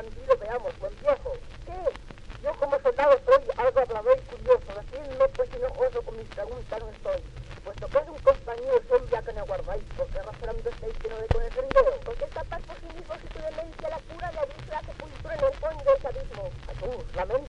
bandido, veamos, lo empiezo. ¿Qué? Yo como soldado soy algo hablador y curioso, decidme pues si no oso con mis preguntas no estoy. Puesto que es un compañero soy ya que me aguardáis, porque razonando estáis que no de con el sendero. Porque escapas por sí mismo si tu demencia la cura le avisa la sepultura en el fondo de ese abismo. Jesús, lamento.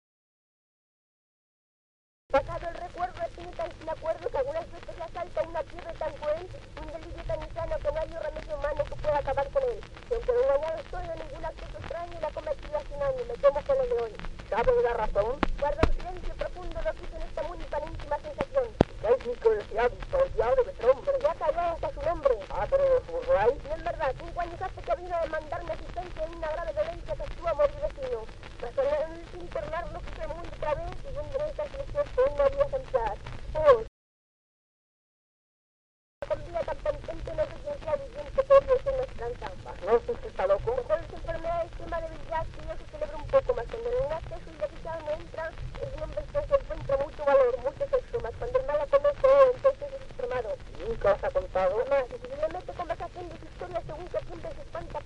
Pasado el recuerdo de ti tan sin acuerdo que algunas veces le asalta una fiebre tan cruel, un delirio tan insano que no hay remedio humano que pueda acabar con él. Y aunque no engañado estoy de ningún acto extraño, la ha cometido hace un año, me temo con el de hoy. ¿Sabes la razón? Guarda un silencio profundo lo que hizo en esta muy tan íntima sensación. Ya es mi curiosidad, por diablo de ese hombre. Ya callado hasta su nombre. Ah, pero os burláis. No es verdad, 5 años hace que vino a demandarme asistencia en una grave dolencia que actúa a morir vecino. Razonando sin tornarlo quise el mundo otra vez y donde no está que él no había pensar. Oh, con vida tan penitente no presencial y bien que todo es en nuestra trampa. No sé si está loco. Por su enfermedad extrema debilidad que yo se celebra un poco más. Cuando en un acceso y delicado no entra, el hombre se encuentra mucho valor, mucho sexo, más cuando el mal la comete, entonces es extremado. Nunca os ha contado. Además, si se le mete conversación de su historia según que siempre se espanta